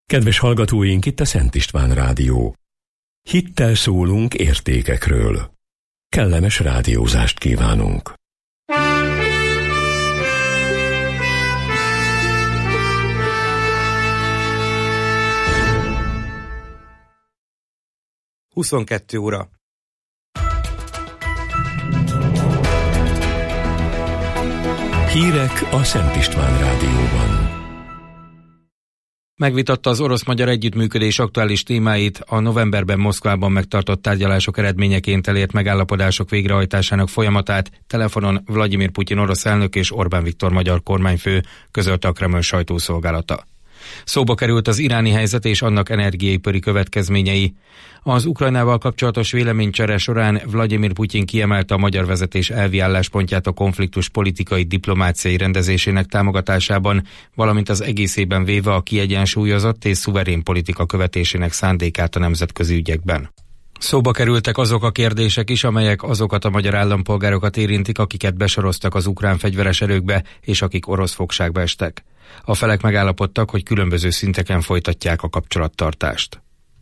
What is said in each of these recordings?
Kedves hallgatóink, itt a Szent István Rádió. Hittel szólunk értékekről. Kellemes rádiózást kívánunk. Huszonkettő óra. Hírek a Szent István Rádióban. Megvitatta az orosz-magyar együttműködés aktuális témáit, a novemberben Moszkvában megtartott tárgyalások eredményeként elért megállapodások végrehajtásának folyamatát telefonon Vladimir Putyin orosz elnök és Orbán Viktor magyar kormányfő, közölte a Kreml sajtószolgálata. Szóba került az iráni helyzet és annak energiaipari következményei. Az Ukrajnával kapcsolatos véleménycsere során Vladimir Putyin kiemelte a magyar vezetés elvi álláspontját a konfliktus politikai diplomáciai rendezésének támogatásában, valamint az egészében véve a kiegyensúlyozott és szuverén politika követésének szándékát a nemzetközi ügyekben. Szóba kerültek azok a kérdések is, amelyek azokat a magyar állampolgárokat érintik, akiket besoroztak az ukrán fegyveres erőkbe, és akik orosz fogságba estek. A felek megállapodtak, hogy különböző szinteken folytatják a kapcsolattartást.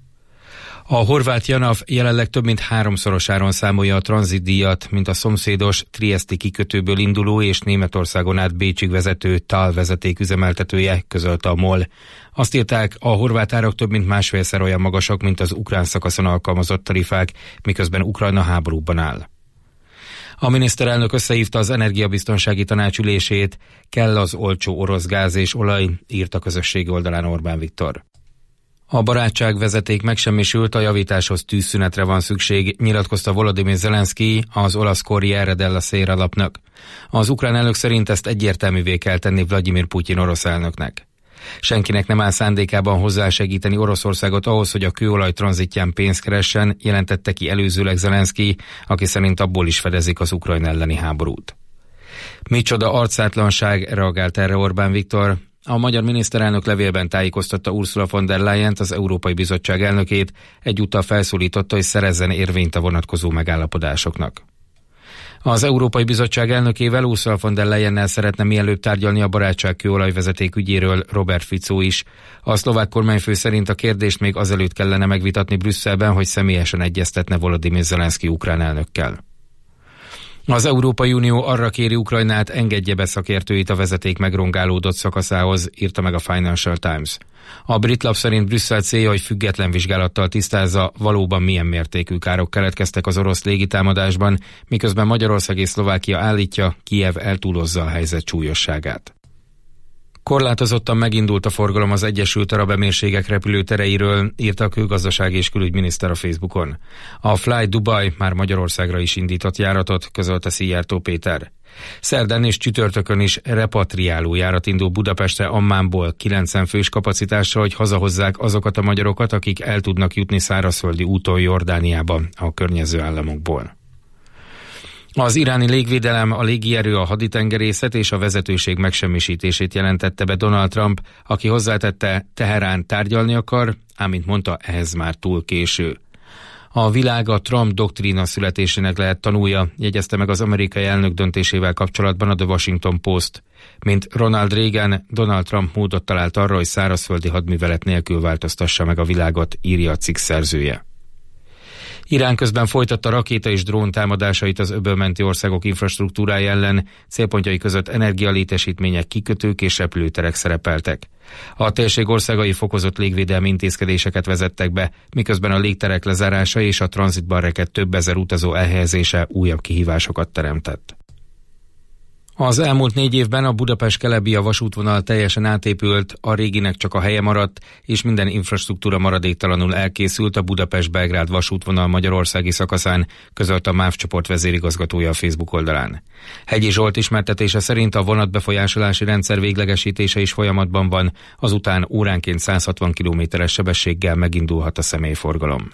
A horvát JANAF jelenleg több mint 3-szorosáron számolja a tranzitdíjat, mint a szomszédos Trieszti kikötőből induló és Németországon át Bécsig vezető TAL vezeték üzemeltetője, közölte a MOL. Azt írták, a horvát árak több mint másfélszer olyan magasak, mint az ukrán szakaszon alkalmazott tarifák, miközben Ukrajna háborúban áll. A miniszterelnök összehívta az energiabiztonsági tanács ülését, kell az olcsó orosz gáz és olaj, írt a közösségi oldalán Orbán Viktor. A barátságvezeték megsemmisült, a javításhoz tűzszünetre van szükség, nyilatkozta Volodymyr Zelenszky az olasz Corriere della Sera lapnak. Az ukrán elnök szerint ezt egyértelművé kell tenni Vladimir Putyin orosz elnöknek. Senkinek nem áll szándékában hozzásegíteni Oroszországot ahhoz, hogy a kőolaj tranzitján pénzt keressen, jelentette ki előzőleg Zelenszky, aki szerint abból is fedezik az Ukrajna elleni háborút. Micsoda arcátlanság, reagált erre Orbán Viktor. A magyar miniszterelnök levélben tájékoztatta Ursula von der Leyent, az Európai Bizottság elnökét, egyúttal felszólította, hogy szerezzen érvényt a vonatkozó megállapodásoknak. Az Európai Bizottság elnökével, Ursula von der Leyennel szeretne mielőbb tárgyalni a barátság kőolajvezeték ügyéről Robert Fico is. A szlovák kormányfő szerint a kérdést még azelőtt kellene megvitatni Brüsszelben, hogy személyesen egyeztetne Volodymyr Zelenszky ukrán elnökkel. Az Európai Unió arra kéri Ukrajnát, engedje be szakértőit a vezeték megrongálódott szakaszához, írta meg a Financial Times. A brit lap szerint Brüsszel célja, hogy független vizsgálattal tisztázza, valóban milyen mértékű károk keletkeztek az orosz légitámadásban, miközben Magyarország és Szlovákia állítja, Kijev eltúlozza a helyzet súlyosságát. Korlátozottan megindult a forgalom az Egyesült Arab Emírségek repülőtereiről, írta a külgazdasági és külügyminiszter a Facebookon. A Fly Dubai már Magyarországra is indított járatot, közölte Szijjártó Péter. Szerdán és csütörtökön is repatriáló járat indul Budapestre Ammánból 90 fős kapacitással, hogy hazahozzák azokat a magyarokat, akik el tudnak jutni szárazföldi úton Jordániába a környező államokból. Az iráni légvédelem, a légierő, a haditengerészet és a vezetőség megsemmisítését jelentette be Donald Trump, aki hozzátette, Teherán tárgyalni akar, ám mint mondta, ehhez már túl késő. A világ a Trump doktrína születésének lehet tanulja, jegyezte meg az amerikai elnök döntésével kapcsolatban a The Washington Post. Mint Ronald Reagan, Donald Trump módot talált arra, hogy szárazföldi hadművelet nélkül változtassa meg a világot, írja a cikk szerzője. Irán közben folytatta rakéta és drón támadásait az öbölmenti országok infrastruktúrája ellen, célpontjai között energialétesítmények, kikötők és repülőterek szerepeltek. A térség országai fokozott légvédelmi intézkedéseket vezettek be, miközben a légterek lezárása és a tranzitban rekedt több ezer utazó elhelyezése újabb kihívásokat teremtett. Az elmúlt 4 évben a Budapest-Kelebia vasútvonal teljesen átépült, a réginek csak a helye maradt, és minden infrastruktúra maradéktalanul elkészült a Budapest-Belgrád vasútvonal magyarországi szakaszán, közölte a MÁV csoport vezérigazgatója a Facebook oldalán. Hegyi Zsolt ismertetése szerint a vonatbefolyásolási rendszer véglegesítése is folyamatban van, azután óránként 160 km/s sebességgel megindulhat a személyforgalom.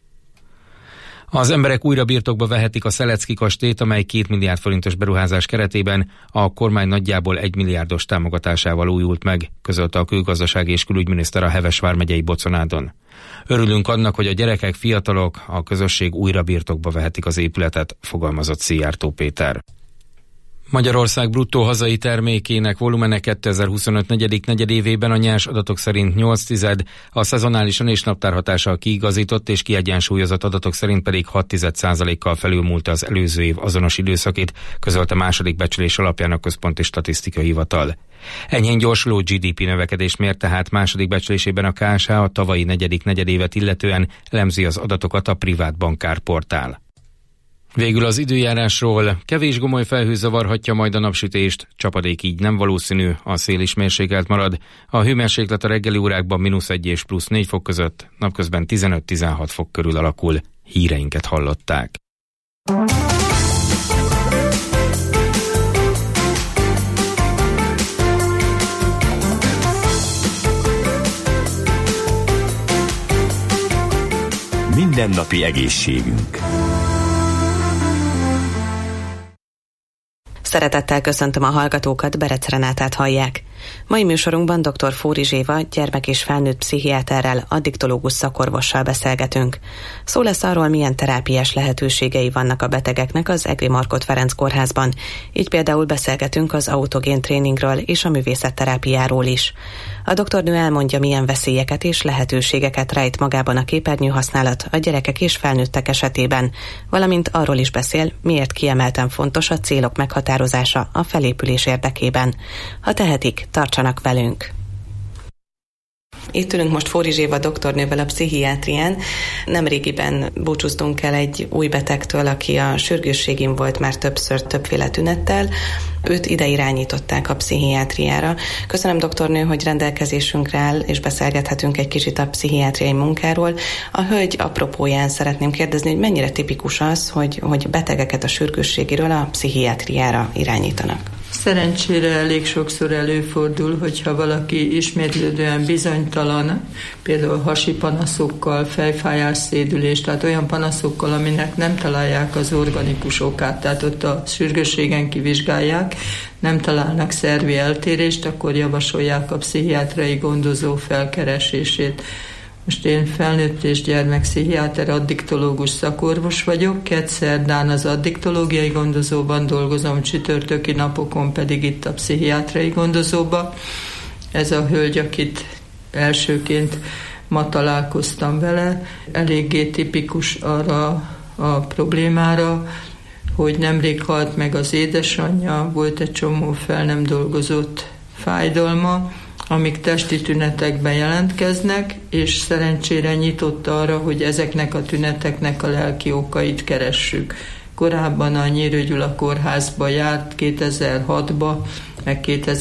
Az emberek újra birtokba vehetik a Szelecki kastélyt, amely 2 milliárd forintos beruházás keretében a kormány nagyjából 1 milliárdos támogatásával újult meg, közölte a külgazdasági és külügyminiszter a Heves vármegyei Boconádon. Örülünk annak, hogy a gyerekek, fiatalok, a közösség újra birtokba vehetik az épületet, fogalmazott Szijjártó Péter. Magyarország bruttó hazai termékének volumene 2025 negyedik negyedévében a nyers adatok szerint 0,8, a szezonálisan és naptárhatással kiigazított és kiegyensúlyozott adatok szerint pedig 0,6%-kal felülmúlta az előző év azonos időszakét, közölte második becslés alapján a Központi Statisztikai Hivatal. Enyhén gyorsuló GDP növekedést mért tehát második becslésében a KSH, a tavalyi negyedik negyedévet illetően elemzi az adatokat a privát bankárportál. Végül az időjárásról. Kevés gomoly felhő zavarhatja majd a napsütést, csapadék így nem valószínű, a szél is mérsékelt marad. A hőmérséklet a reggeli órákban -1 és +4 fok között, napközben 15-16 fok körül alakul. Híreinket hallották. Mindennapi egészségünk. Szeretettel köszöntöm a hallgatókat, Berec Renátát hallják. Mai műsorunkban dr. Fórizs Éva, gyermek- és felnőtt pszichiáterrel, addiktológus szakorvossal beszélgetünk. Szó lesz arról, milyen terápiás lehetőségei vannak a betegeknek az Egri Markhot Ferenc kórházban. Így például beszélgetünk az autogén tréningről és a művészetterápiáról is. A doktornő elmondja, milyen veszélyeket és lehetőségeket rejt magában a képernyő használat a gyerekek és felnőttek esetében, valamint arról is beszél, miért kiemelten fontos a célok meghatározása a felépülés érdekében. Ha tehetik, tartsanak velünk! Itt ülünk most Fórizs Éva doktornővel a pszichiátrián. Nemrégiben búcsúztunk el egy új betegtől, aki a sürgősségin volt már többször többféle tünettel. Őt ide irányították a pszichiátriára. Köszönöm, doktornő, hogy rendelkezésünkre áll, és beszélgethetünk egy kicsit a pszichiátriai munkáról. A hölgy apropóján szeretném kérdezni, hogy mennyire tipikus az, hogy betegeket a sürgősségiről a pszichiátriára irányítanak. Szerencsére elég sokszor előfordul, hogyha valaki ismétlődően bizonytalan, például hasi panaszokkal, fejfájás, szédülés, tehát olyan panaszokkal, aminek nem találják az organikus okát, tehát ott a sürgősségen kivizsgálják, nem találnak szervi eltérést, akkor javasolják a pszichiátriai gondozó felkeresését. Most én felnőtt és gyermekpszichiáter, addiktológus szakorvos vagyok, kedszerdán az addiktológiai gondozóban dolgozom, csütörtöki napokon pedig itt a pszichiátriai gondozóban. Ez a hölgy, akit elsőként ma találkoztam vele, eléggé tipikus arra a problémára, hogy nemrég halt meg az édesanyja, volt egy csomó fel nem dolgozott fájdalma, amik testi tünetekben jelentkeznek, és szerencsére nyitott arra, hogy ezeknek a tüneteknek a lelki okait keressük. Korábban a Nyírő Gyula kórházba járt 2006-ba, meg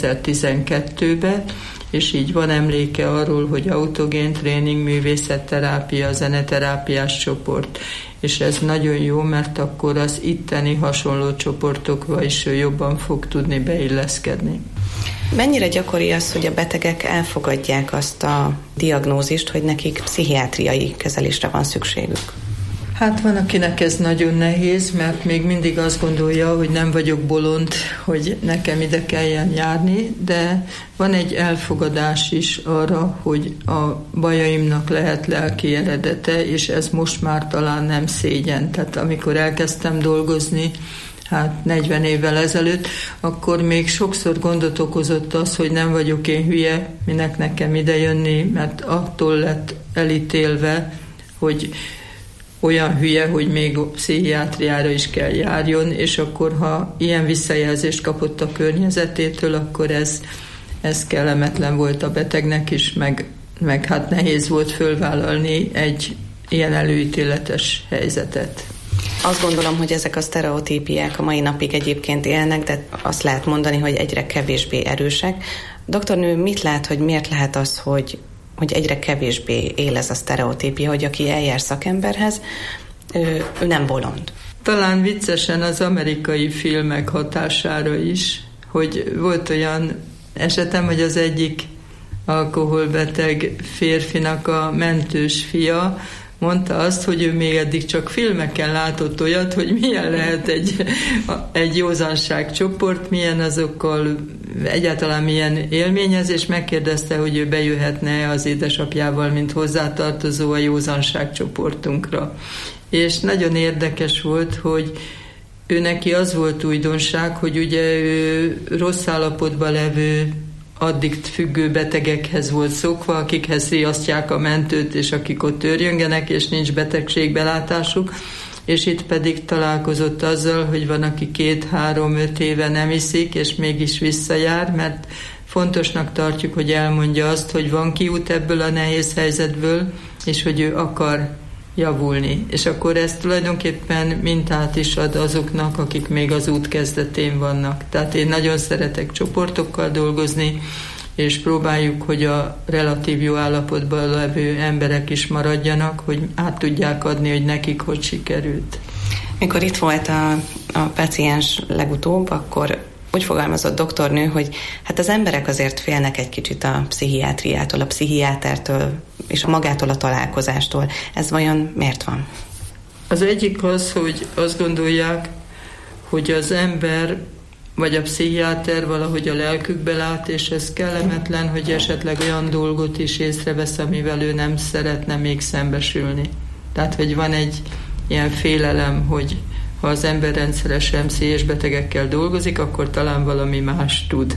2012-be, és így van emléke arról, hogy autogén tréning, művészetterápia, zeneterápiás csoport, és ez nagyon jó, mert akkor az itteni hasonló csoportokba is jobban fog tudni beilleszkedni. Mennyire gyakori az, hogy a betegek elfogadják azt a diagnózist, hogy nekik pszichiátriai kezelésre van szükségük? Hát van, akinek ez nagyon nehéz, mert még mindig azt gondolja, hogy nem vagyok bolond, hogy nekem ide kelljen járni, de van egy elfogadás is arra, hogy a bajaimnak lehet lelki eredete, és ez most már talán nem szégyen. Tehát amikor elkezdtem dolgozni, 40 évvel ezelőtt, akkor még sokszor gondot okozott az, hogy nem vagyok én hülye, minek nekem ide jönni, mert attól lett elítélve, hogy olyan hülye, hogy még pszichiátriára is kell járjon, és akkor, ha ilyen visszajelzést kapott a környezetétől, akkor ez kellemetlen volt a betegnek is, meg hát nehéz volt fölvállalni egy ilyen előítéletes helyzetet. Azt gondolom, hogy ezek a sztereotípiák a mai napig egyébként élnek, de azt lehet mondani, hogy egyre kevésbé erősek. Doktornő, mit lát, hogy miért lehet az, hogy egyre kevésbé él ez a sztereotípia, hogy aki eljár szakemberhez, ő nem bolond? Talán viccesen az amerikai filmek hatására is, hogy volt olyan esetem, hogy az egyik alkoholbeteg férfinak a mentős fia mondta azt, hogy ő még eddig csak filmeken látott olyat, hogy milyen lehet egy józanságcsoport, milyen azokkal egyáltalán milyen élményez, és megkérdezte, hogy ő bejöhetne az édesapjával, mint hozzátartozó a józanságcsoportunkra. És nagyon érdekes volt, hogy ő neki az volt újdonság, hogy ugye ő rossz állapotban levő, addig függő betegekhez volt szokva, akikhez riasztják a mentőt, és akik ott őrjöngenek, és nincs betegségbelátásuk, és itt pedig találkozott azzal, hogy van, aki 2-3-5 éve nem iszik, és mégis visszajár, mert fontosnak tartjuk, hogy elmondja azt, hogy van kiút ebből a nehéz helyzetből, és hogy ő akar javulni. És akkor ez tulajdonképpen mintát is ad azoknak, akik még az út kezdetén vannak. Tehát én nagyon szeretek csoportokkal dolgozni, és próbáljuk, hogy a relatív jó állapotban levő emberek is maradjanak, hogy át tudják adni, hogy nekik hogy sikerült. Mikor itt volt a paciens legutóbb, akkor úgy fogalmazott doktornő, hogy hát az emberek azért félnek egy kicsit a pszichiátriától, a pszichiátertől és magától a találkozástól. Ez vajon miért van? Az egyik az, hogy azt gondolják, hogy az ember vagy a pszichiáter valahogy a lelkükbe lát, és ez kellemetlen, hogy esetleg olyan dolgot is észrevesz, amivel ő nem szeretne még szembesülni. Tehát, hogy van egy ilyen félelem, hogy ha az ember rendszeresen pszichés betegekkel dolgozik, akkor talán valami más tud.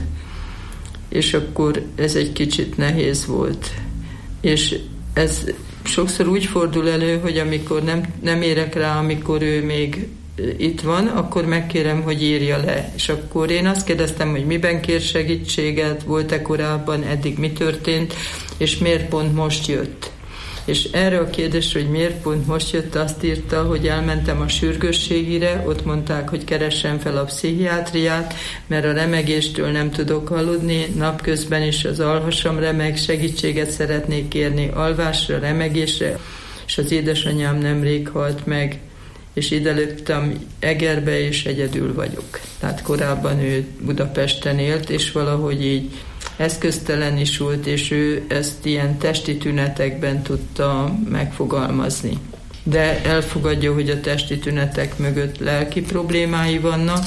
És akkor ez egy kicsit nehéz volt. És ez sokszor úgy fordul elő, hogy amikor nem érek rá, amikor ő még itt van, akkor megkérem, hogy írja le. És akkor én azt kérdeztem, hogy miben kér segítséget, volt-e korábban, eddig mi történt, és miért pont most jött. És erre a kérdésre, hogy miért pont most jött, azt írta, hogy elmentem a sürgősségire, ott mondták, hogy keressem fel a pszichiátriát, mert a remegéstől nem tudok aludni, napközben is az alhasam remeg, segítséget szeretnék kérni alvásra, remegésre, és az édesanyám nemrég halt meg, és ide léptem Egerbe, és egyedül vagyok. Tehát korábban ő Budapesten élt, és valahogy így eszköztelen is volt, és ő ezt ilyen testi tünetekben tudta megfogalmazni. De elfogadja, hogy a testi tünetek mögött lelki problémái vannak,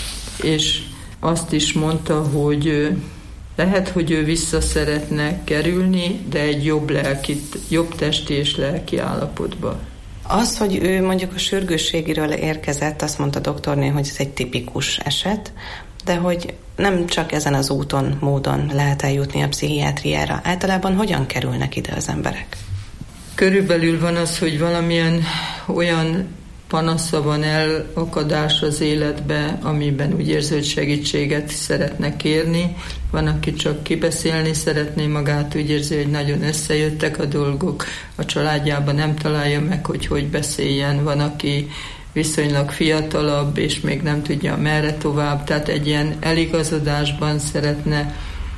és azt is mondta, hogy lehet, hogy ő vissza szeretne kerülni, de egy jobb testi és lelki állapotba. Az, hogy ő mondjuk a sürgősségiről érkezett, azt mondta doktorné, hogy ez egy tipikus eset, de hogy nem csak ezen az úton, módon lehet eljutni a pszichiátriára. Általában hogyan kerülnek ide az emberek? Körülbelül van az, hogy valamilyen olyan panasza van, elakadás az életbe, amiben úgy érzi, hogy segítséget szeretne kérni. Van, aki csak kibeszélni szeretné magát, úgy érzi, hogy nagyon összejöttek a dolgok, a családjában nem találja meg, hogy beszéljen. Van, aki viszonylag fiatalabb, és még nem tudja merre tovább, tehát egy ilyen eligazodásban szeretne,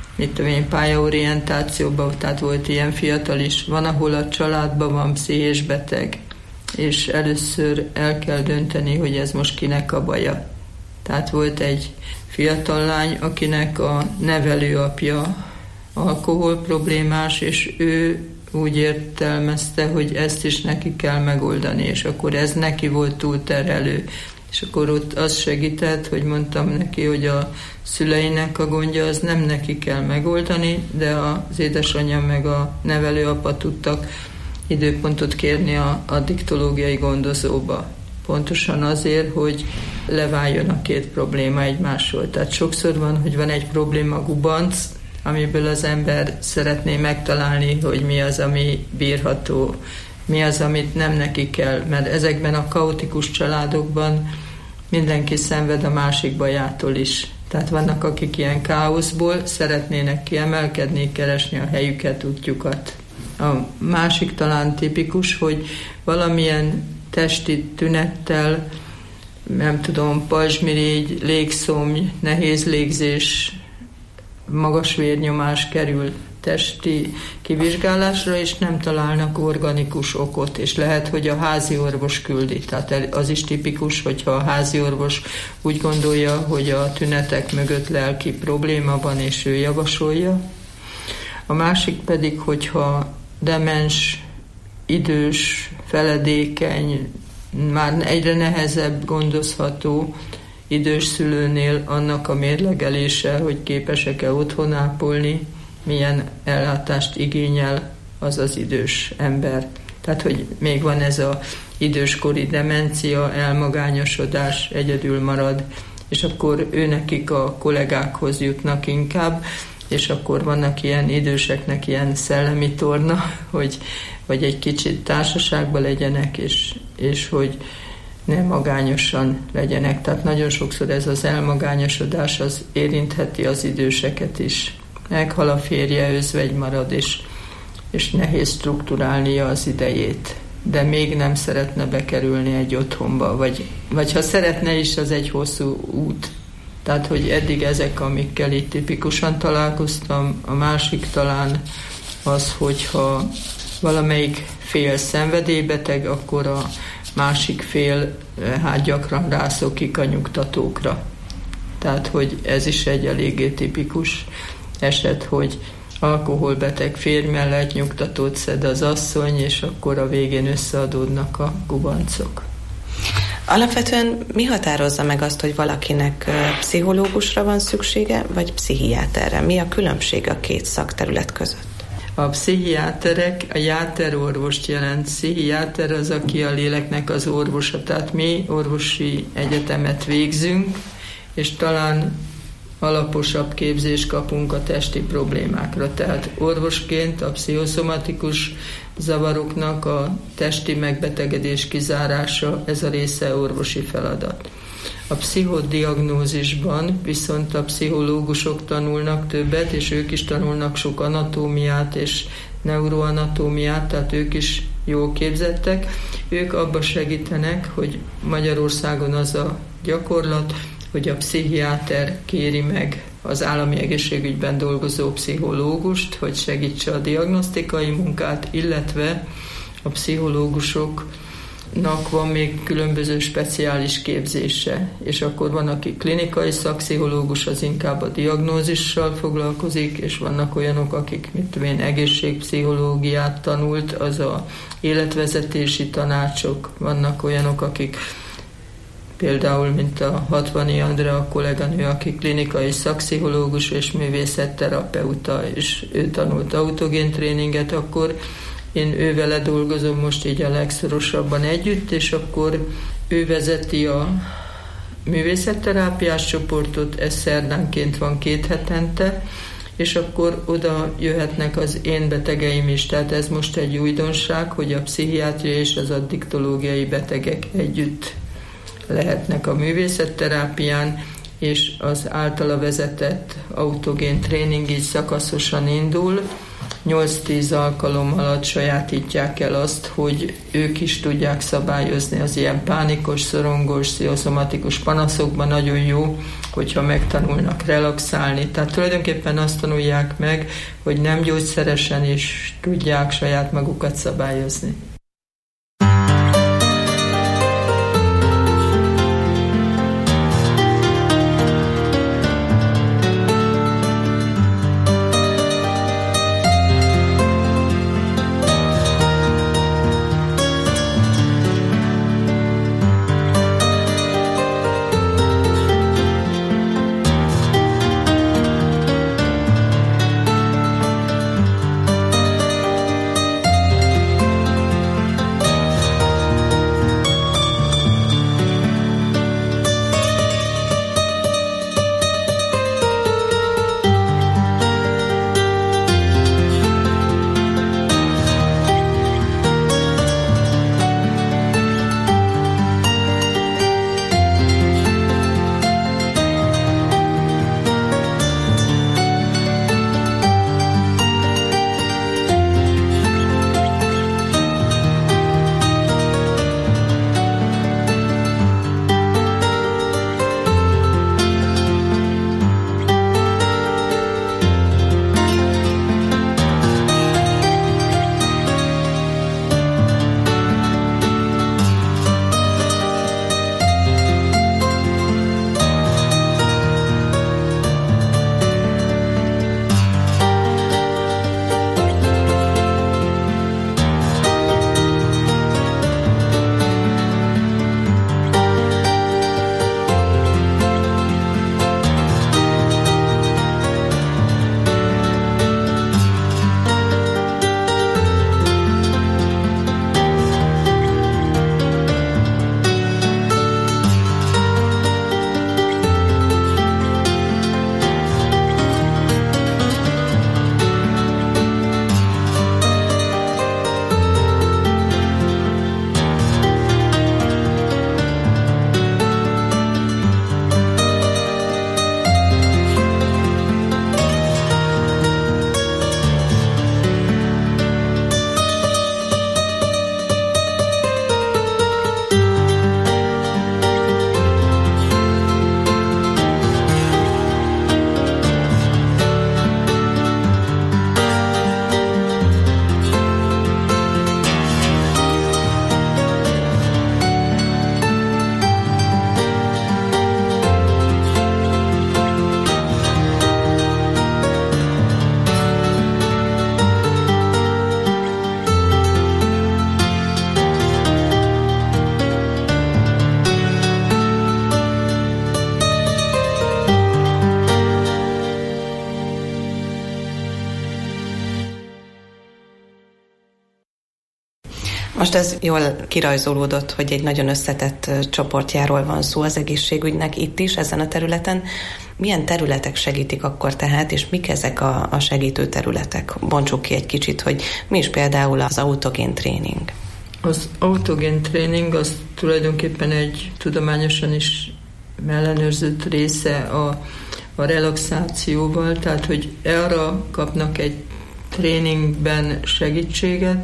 pályaorientációban, tehát volt ilyen fiatal is. Van, ahol a családban van pszichés beteg, és először el kell dönteni, hogy ez most kinek a baja. Tehát volt egy fiatal lány, akinek a nevelőapja alkohol problémás, és ő úgy értelmezte, hogy ezt is neki kell megoldani, és akkor ez neki volt túlterhelő. És akkor ott az segített, hogy mondtam neki, hogy a szüleinek a gondja az nem neki kell megoldani, de az édesanyja meg a nevelőapa tudtak időpontot kérni a addiktológiai gondozóba. Pontosan azért, hogy leváljon a két probléma egymásról. Tehát sokszor van, hogy van egy probléma gubanc, amiből az ember szeretné megtalálni, hogy mi az, ami bírható, mi az, amit nem neki kell, mert ezekben a kaotikus családokban mindenki szenved a másik bajától is. Tehát vannak, akik ilyen káoszból szeretnének kiemelkedni, keresni a helyüket, útjukat. A másik talán tipikus, hogy valamilyen testi tünettel, nem tudom, pajzsmirigy, légszomj, nehéz légzés, magas vérnyomás kerül testi kivizsgálásra, és nem találnak organikus okot, és lehet, hogy a házi orvos küldi. Tehát az is tipikus, hogyha a házi orvos úgy gondolja, hogy a tünetek mögött lelki probléma van, és ő javasolja. A másik pedig, hogyha demens, idős, feledékeny, már egyre nehezebb gondozható idős szülőnél annak a mérlegelése, hogy képesek-e otthon ápolni, milyen ellátást igényel az az idős ember. Tehát, hogy még van ez az időskori demencia, elmagányosodás, egyedül marad, és akkor őnekik a kollégákhoz jutnak inkább, és akkor vannak ilyen időseknek ilyen szellemi torna, hogy egy kicsit társaságban legyenek, és hogy ne magányosan legyenek. Tehát nagyon sokszor ez az elmagányosodás az érintheti az időseket is. Meghal a férje, özvegy marad, és nehéz strukturálnia az idejét. De még nem szeretne bekerülni egy otthonba, vagy ha szeretne is, az egy hosszú út. Tehát, hogy eddig ezek, amikkel itt tipikusan találkoztam, a másik talán az, hogyha valamelyik fél szenvedélybeteg, akkor a másik fél gyakran rászokik a nyugtatókra. Tehát, hogy ez is egy eléggé tipikus eset, hogy alkoholbeteg férj mellett nyugtatót szed az asszony, és akkor a végén összeadódnak a gubancok. Alapvetően mi határozza meg azt, hogy valakinek pszichológusra van szüksége, vagy pszichiáterre? Mi a különbség a két szakterület között? A pszichiáterek, a játerorvost jelent. Pszichiáter az, aki a léleknek az orvosa. Tehát mi orvosi egyetemet végzünk, és talán alaposabb képzést kapunk a testi problémákra. Tehát orvosként a pszichoszomatikus zavaroknak a testi megbetegedés kizárása, ez a része orvosi feladat. A pszichodiagnózisban viszont a pszichológusok tanulnak többet, és ők is tanulnak sok anatómiát és neuroanatómiát, tehát ők is jól képzettek. Ők abba segítenek, hogy Magyarországon az a gyakorlat, hogy a pszichiáter kéri meg az állami egészségügyben dolgozó pszichológust, hogy segítse a diagnosztikai munkát, illetve a pszichológusoknak van még különböző speciális képzése, és akkor van, aki klinikai szakpszichológus, az inkább a diagnózissal foglalkozik, és vannak olyanok, akik egészségpszichológiát tanult, az a életvezetési tanácsok, vannak olyanok, akik például, mint a Hatvani Andrea, a kolléganő, aki klinikai szakpszichológus és művészetterapeuta, és ő tanult autogén tréninget, akkor én ővele dolgozom most így a legszorosabban együtt, és akkor ő vezeti a művészetterápiás csoportot, ez szerdánként van 2 hetente, és akkor oda jöhetnek az én betegeim is. Tehát ez most egy újdonság, hogy a pszichiátria és az addiktológiai betegek együtt lehetnek a művészetterápián, és az általa vezetett autogén tréning így szakaszosan indul. 8-10 alkalom alatt sajátítják el azt, hogy ők is tudják szabályozni az ilyen pánikos, szorongós, pszichoszomatikus panaszokban. Nagyon jó, hogyha megtanulnak relaxálni. Tehát tulajdonképpen azt tanulják meg, hogy nem gyógyszeresen is tudják saját magukat szabályozni. Most ez jól kirajzolódott, hogy egy nagyon összetett csoportjáról van szó az egészségügynek itt is, ezen a területen. Milyen területek segítik akkor tehát, és mik ezek a segítő területek? Bontsuk ki egy kicsit, hogy mi is például az autogén tréning. Az autogén tréning az tulajdonképpen egy tudományosan is ellenőrzött része a relaxációval, tehát hogy arra kapnak egy tréningben segítséget,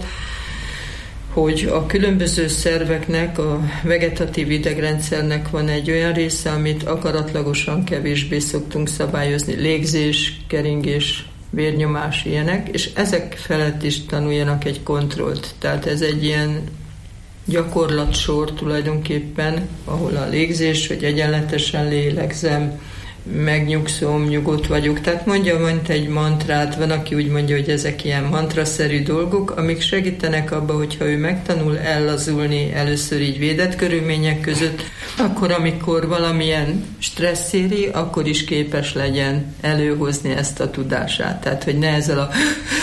hogy a különböző szerveknek, a vegetatív idegrendszernek van egy olyan része, amit akaratlagosan kevésbé szoktunk szabályozni, légzés, keringés, vérnyomás, ilyenek, és ezek felett is tanuljanak egy kontrollt. Tehát ez egy ilyen gyakorlatsor tulajdonképpen, ahol a légzés, hogy egyenletesen lélegzem, megnyugszom, nyugodt vagyok. Tehát mondja egy mantrát, van, aki úgy mondja, hogy ezek ilyen mantraszerű dolgok, amik segítenek abba, hogyha ő megtanul ellazulni először így védett körülmények között, akkor amikor valamilyen stressz éri, akkor is képes legyen előhozni ezt a tudását. Tehát, hogy ne ezzel a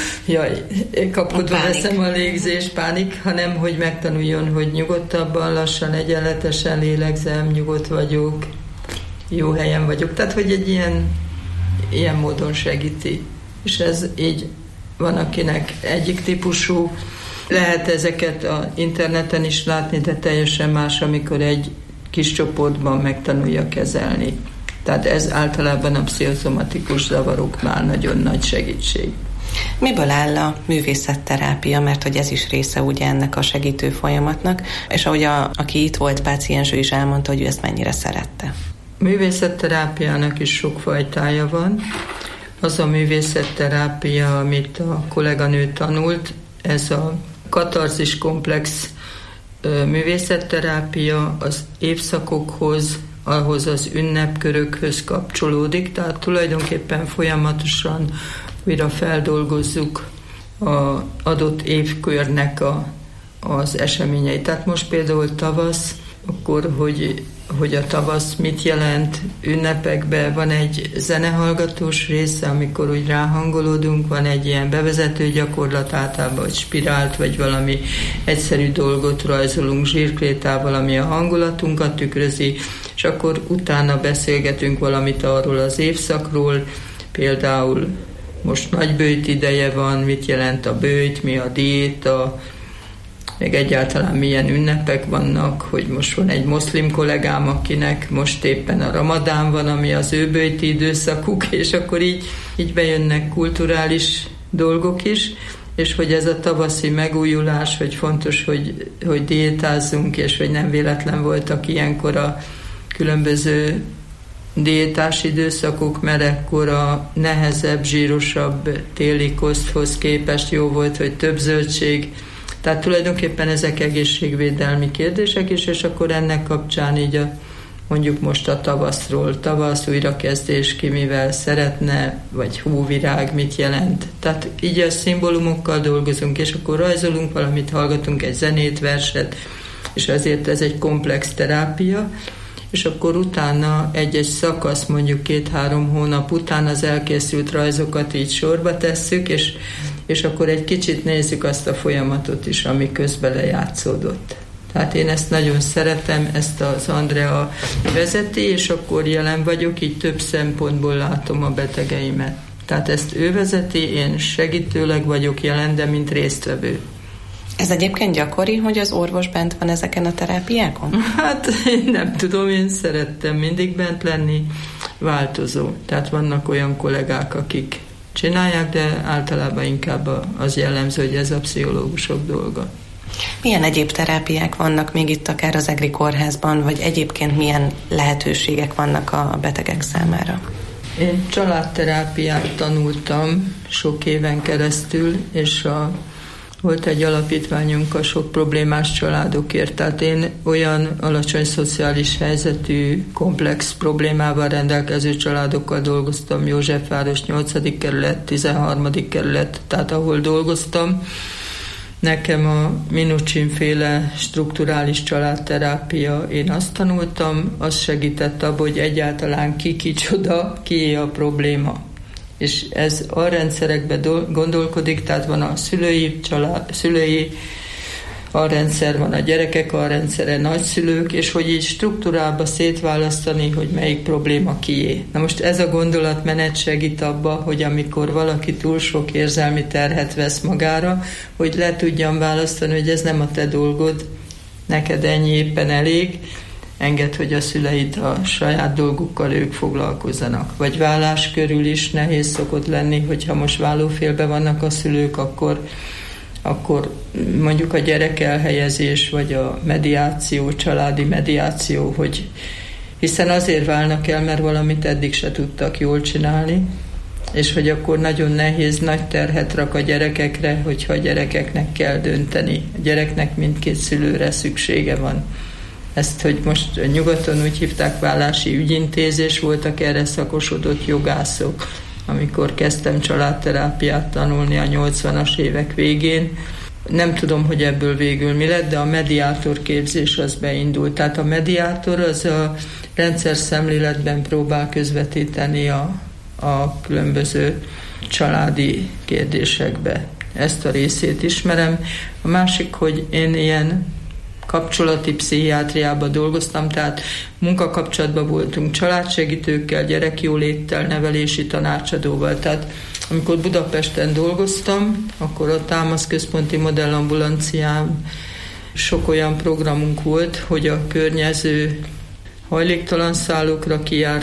kapkodva veszem a légzés, pánik, hanem hogy megtanuljon, hogy nyugodtabban, lassan, egyenletesen lélegzem, nyugodt vagyok, jó helyen vagyok. Tehát, hogy egy ilyen módon segíti. És ez így van, akinek egyik típusú. Lehet ezeket az interneten is látni, de teljesen más, amikor egy kis csoportban megtanulja kezelni. Tehát ez általában a pszichoszomatikus zavaroknál nagyon nagy segítség. Miből áll a művészetterápia, mert hogy ez is része ugye ennek a segítő folyamatnak, és ahogy aki itt volt, páciens, ő is elmondta, hogy ő ezt mennyire szerette. Művészetterápiának is sok fajtája van. Az a művészetterápia, amit a kolléganő tanult, ez a katarzis komplex művészetterápia az évszakokhoz, ahhoz az ünnepkörökhöz kapcsolódik, tehát tulajdonképpen folyamatosan újra feldolgozzuk az adott évkörnek az eseményeit. Tehát most például tavasz, akkor hogy a tavasz mit jelent ünnepekben, van egy zenehallgatós része, amikor úgy ráhangolódunk, van egy ilyen bevezető gyakorlat, általában vagy spirált, vagy valami egyszerű dolgot rajzolunk zsírkrétával, ami a hangulatunkat tükrözi, és akkor utána beszélgetünk valamit arról az évszakról, például most nagyböjt ideje van, mit jelent a böjt, mi a diéta, meg egyáltalán milyen ünnepek vannak, hogy most van egy moszlim kollégám, akinek most éppen a Ramadán van, ami az ő böjti időszakuk, és akkor így bejönnek kulturális dolgok is, és hogy ez a tavaszi megújulás, hogy fontos, hogy diétázzunk, és hogy nem véletlen voltak ilyenkor a különböző diétás időszakok, mert ekkor a nehezebb, zsírosabb téli koszthoz képest jó volt, hogy több zöldség. Tehát tulajdonképpen ezek egészségvédelmi kérdések is, és akkor ennek kapcsán így mondjuk most a tavaszról, tavasz, újrakezdés, ki mivel szeretne, vagy hóvirág mit jelent. Tehát így a szimbólumokkal dolgozunk, és akkor rajzolunk valamit, hallgatunk egy zenét, verset, és ezért ez egy komplex terápia, és akkor utána egy-egy szakasz, mondjuk 2-3 hónap után az elkészült rajzokat így sorba tesszük, és akkor egy kicsit nézzük azt a folyamatot is, ami közben lejátszódott. Tehát én ezt nagyon szeretem, ezt az Andrea vezeti, és akkor jelen vagyok, így több szempontból látom a betegeimet. Tehát ezt ő vezeti, én segítőleg vagyok jelen, de mint résztvevő. Ez egyébként gyakori, hogy az orvos bent van ezeken a terápiákon? Hát én nem tudom, én szerettem mindig bent lenni, változó. Tehát vannak olyan kollégák, akik csinálják, de általában inkább az jellemző, hogy ez a pszichológusok dolga. Milyen egyéb terápiák vannak még itt akár az EGRI kórházban, vagy egyébként milyen lehetőségek vannak a betegek számára? Én családterápiát tanultam sok éven keresztül, és volt egy alapítványunk a sok problémás családokért, tehát én olyan alacsony szociális helyzetű, komplex problémával rendelkező családokkal dolgoztam, Józsefváros 8. kerület, 13. kerület, tehát ahol dolgoztam. Nekem a Minuchin-féle strukturális családterápia, én azt tanultam, az segített abban, hogy egyáltalán kicsoda, kié a probléma. És ez a rendszerekben gondolkodik, tehát van a szülői alrendszer van, a gyerekek alrendszere, nagyszülők, és hogy így struktúrába szétválasztani, hogy melyik probléma kié. Na most ez a gondolatmenet segít abba, hogy amikor valaki túl sok érzelmi terhet vesz magára, hogy le tudjam választani, hogy ez nem a te dolgod, neked ennyi éppen elég, engedd, hogy a szüleid a saját dolgukkal ők foglalkozzanak. Vagy vállás körül is nehéz szokott lenni, hogyha most vállófélbe vannak a szülők, akkor mondjuk a gyerek elhelyezés, vagy a mediáció, családi mediáció, hogy hiszen azért válnak el, mert valamit eddig se tudtak jól csinálni, és hogy akkor nagyon nehéz, nagy terhet rak a gyerekekre, hogyha a gyerekeknek kell dönteni. A gyereknek mindkét szülőre szüksége van. Ezt, hogy most nyugaton úgy hívták, vállási ügyintézés, voltak erre szakosodott jogászok. Amikor kezdtem családterápiát tanulni a 80-as évek végén, nem tudom, hogy ebből végül mi lett, de a mediátor képzés az beindult. Tehát a mediátor az a rendszer szemléletben próbál közvetíteni a különböző családi kérdésekbe. Ezt a részét ismerem. A másik, hogy én ilyen kapcsolati pszichiátriában dolgoztam, tehát munkakapcsolatban voltunk családsegítőkkel, gyerekjóléttel, nevelési tanácsadóval. Tehát amikor Budapesten dolgoztam, akkor a támaszközponti modellambulancián sok olyan programunk volt, hogy a környező hajléktalan szállókra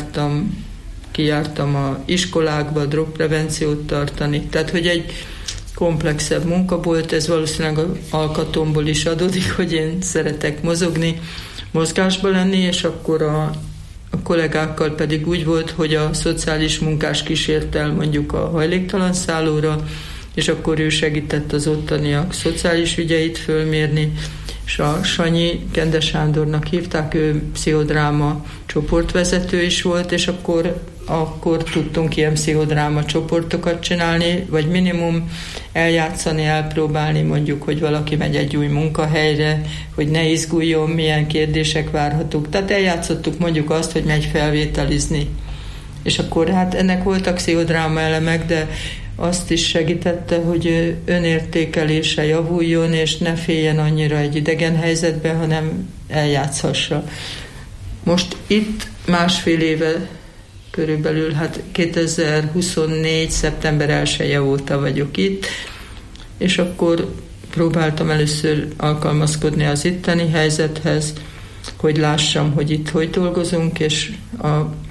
kijártam a iskolákba, drogprevenciót tartani. Tehát, hogy egy komplexebb munka volt, ez valószínűleg az alkatomból is adódik, hogy én szeretek mozogni, mozgásba lenni, és akkor a kollégákkal pedig úgy volt, hogy a szociális munkás kísért el mondjuk a hajléktalan szállóra, és akkor ő segített az ottaniak szociális ügyeit fölmérni, és a Sanyi, Kende Sándornak hívták, ő pszichodráma csoportvezető is volt, és akkor tudtunk ilyen pszichodráma csoportokat csinálni, vagy minimum eljátszani, elpróbálni mondjuk, hogy valaki megy egy új munkahelyre, hogy ne izguljon, milyen kérdések várhatók. Tehát eljátszottuk mondjuk azt, hogy megy felvételizni. És akkor hát ennek voltak pszichodráma elemek, de azt is segítette, hogy önértékelése javuljon, és ne féljen annyira egy idegen helyzetbe, hanem eljátszhassa. Most itt másfél éve körülbelül, hát 2024. szeptember 1-je óta vagyok itt, és akkor próbáltam először alkalmazkodni az itteni helyzethez, hogy lássam, hogy itt hogy dolgozunk, és a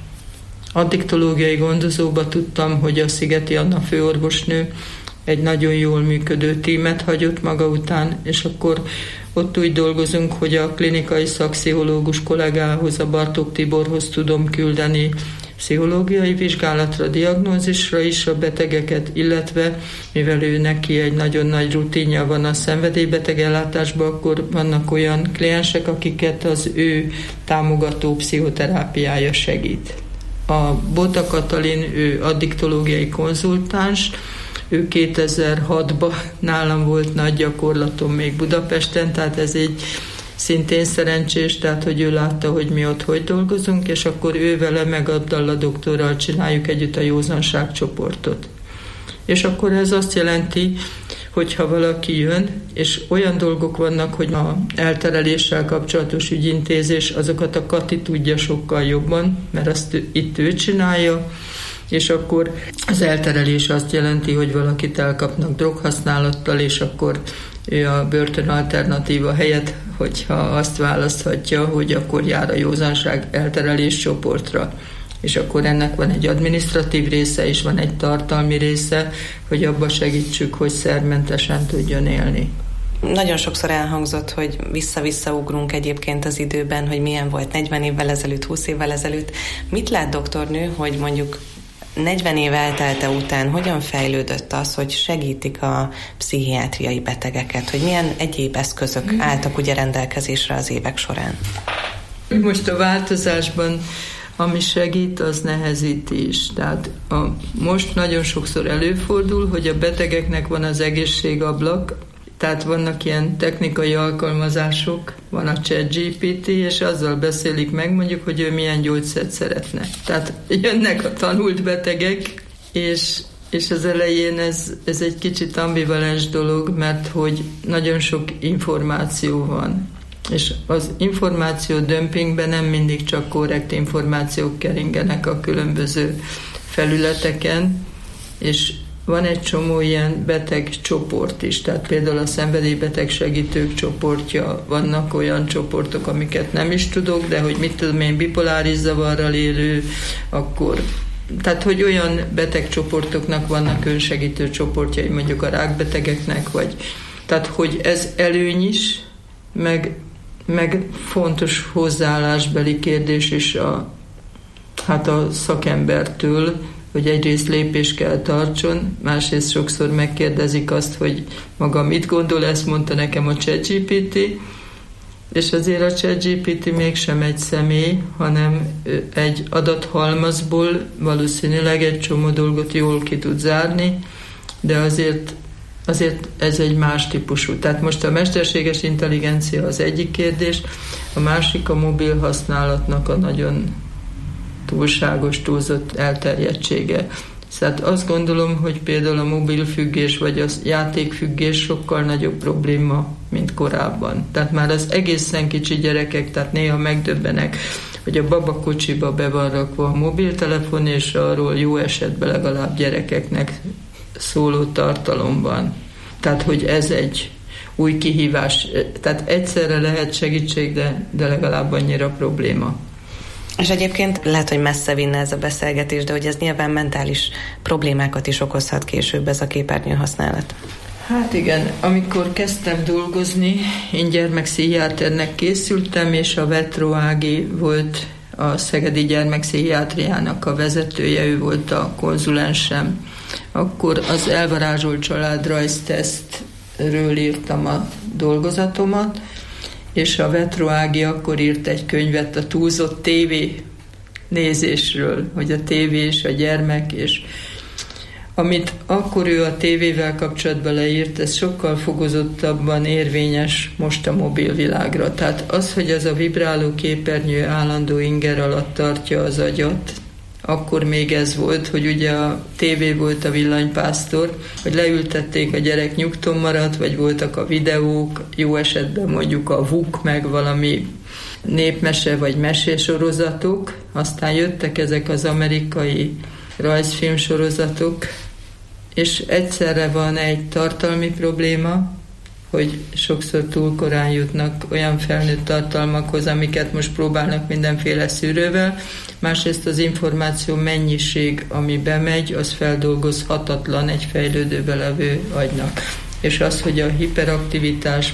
addiktológiai gondozóba tudtam, hogy a Szigeti Anna főorvosnő egy nagyon jól működő tímet hagyott maga után, és akkor ott úgy dolgozunk, hogy a klinikai szakpszichológus kollégához, a Bartók Tiborhoz tudom küldeni pszichológiai vizsgálatra, diagnózisra is a betegeket, illetve mivel ő neki egy nagyon nagy rutinja van a szenvedélybeteg ellátásban, akkor vannak olyan kliensek, akiket az ő támogató pszichoterápiája segít. A Bota Katalin, ő addiktológiai konzultáns, ő 2006-ban nálam volt nagy gyakorlatom még Budapesten, tehát ez egy szintén szerencsés, tehát hogy ő látta, hogy mi ott hogy dolgozunk, és akkor ő vele meg Abdalla doktorral csináljuk együtt a józanság csoportot. És akkor ez azt jelenti, hogy ha valaki jön, és olyan dolgok vannak, hogy a eltereléssel kapcsolatos ügyintézés, azokat a Kati tudja sokkal jobban, mert azt itt ő csinálja, és akkor az elterelés azt jelenti, hogy valakit elkapnak droghasználattal, és akkor ő a börtön alternatíva helyett, hogyha azt választhatja, hogy akkor jár a józanság elterelés csoportra. És akkor ennek van egy adminisztratív része, és van egy tartalmi része, hogy abba segítsük, hogy szermentesen tudjon élni. Nagyon sokszor elhangzott, hogy vissza-vissza ugrunk egyébként az időben, hogy milyen volt 40 évvel ezelőtt, 20 évvel ezelőtt. Mit lát doktornő, hogy mondjuk 40 év eltelte után hogyan fejlődött az, hogy segítik a pszichiátriai betegeket, hogy milyen egyéb eszközök álltak ugye rendelkezésre az évek során? Most a változásban ami segít, az nehezít is. Tehát most nagyon sokszor előfordul, hogy a betegeknek van az egészségablak, tehát vannak ilyen technikai alkalmazások, van a ChatGPT, és azzal beszélik meg mondjuk, hogy ő milyen gyógyszert szeretne. Tehát jönnek a tanult betegek, és És az elején ez egy kicsit ambivalens dolog, mert hogy nagyon sok információ van. És az információ dömpingben nem mindig csak korrekt információk keringenek a különböző felületeken, és van egy csomó ilyen beteg csoport is, tehát például a szenvedélybeteg segítők csoportja, vannak olyan csoportok, amiket nem is tudok, de hogy mit tudom én, bipoláris zavarral élő, akkor tehát, hogy olyan betegcsoportoknak vannak önsegítő csoportjai, mondjuk a rákbetegeknek, vagy tehát, hogy ez előny is, meg fontos hozzáállásbeli kérdés is a szakembertől, hogy egyrészt lépést kell tartson, másrészt sokszor megkérdezik azt, hogy maga mit gondol, ezt mondta nekem a ChatGPT, és azért a ChatGPT mégsem egy személy, hanem egy adathalmazból valószínűleg egy csomó dolgot jól ki tud zárni, de azért ez egy más típusú. Tehát most a mesterséges intelligencia az egyik kérdés, a másik a mobil használatnak a nagyon túlzott elterjedtsége. Tehát azt gondolom, hogy például a mobilfüggés vagy a játékfüggés sokkal nagyobb probléma, mint korábban. Tehát már az egészen kicsi gyerekek, tehát néha megdöbbenek, hogy a babakocsiba be van rakva a mobiltelefon, és arról jó esetben legalább gyerekeknek szóló tartalom van. Tehát, hogy ez egy új kihívás. Tehát egyszerre lehet segítség, de legalább annyira probléma. És egyébként lehet, hogy messze vinne ez a beszélgetés, de hogy ez nyilván mentális problémákat is okozhat később ez a képernyő használat. Hát igen, amikor kezdtem dolgozni, én gyermekpszichiáternek készültem, és a Vetro Ági volt a Szegedi Gyermekpszichiátriának a vezetője, ő volt a konzulensem. Akkor az elvarázsolt családrajztesztről írtam a dolgozatomat, és a Vetro Ági akkor írt egy könyvet a túlzott tévé nézésről, hogy a tévé és a gyermek, és amit akkor ő a tévével kapcsolatban leírt, ez sokkal fokozottabban érvényes most a mobil világra. Tehát az, hogy ez a vibráló képernyő állandó inger alatt tartja az agyat, akkor még ez volt, hogy ugye a tévé volt a villanypásztor, hogy leültették, a gyerek nyugton maradt, vagy voltak a videók, jó esetben mondjuk a VUK, meg valami népmese vagy mesésorozatok, aztán jöttek ezek az amerikai rajzfilmsorozatok, és egyszerre van egy tartalmi probléma, hogy sokszor túl korán jutnak olyan felnőtt tartalmakhoz, amiket most próbálnak mindenféle szűrővel. Másrészt az információ mennyiség, ami bemegy, az feldolgozhatatlan egy fejlődőbe levő agynak. És az, hogy a hiperaktivitás,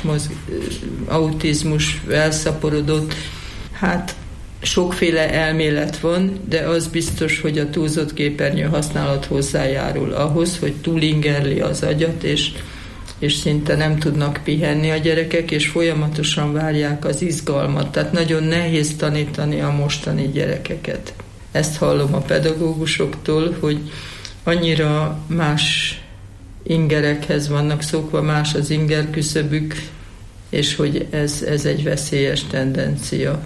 autizmus elszaporodott, hát sokféle elmélet van, de az biztos, hogy a túlzott képernyő használat hozzájárul ahhoz, hogy túlingerli az agyat, és szinte nem tudnak pihenni a gyerekek, és folyamatosan várják az izgalmat. Tehát nagyon nehéz tanítani a mostani gyerekeket. Ezt hallom a pedagógusoktól, hogy annyira más ingerekhez vannak szokva, más az inger küszöbük, és hogy ez egy veszélyes tendencia.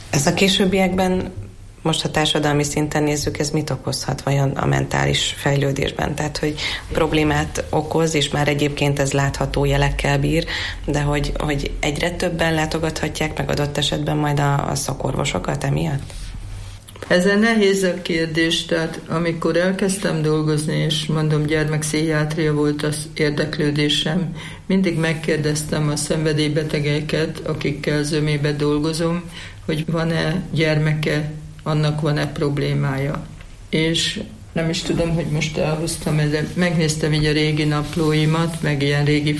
Ez a későbbiekben, most ha társadalmi szinten nézzük, ez mit okozhat vajon a mentális fejlődésben? Tehát, hogy problémát okoz, és már egyébként ez látható jelekkel bír, de hogy egyre többen látogathatják meg adott esetben majd a szakorvosokat emiatt? Ez nehéz a kérdés, tehát amikor elkezdtem dolgozni, és mondom, gyermekpszichiátria volt az érdeklődésem, mindig megkérdeztem a szenvedélybetegeket, akikkel zömébe dolgozom, hogy van-e gyermeke, annak van-e problémája. És nem is tudom, hogy most elhoztam, de megnéztem így a régi naplóimat, meg ilyen régi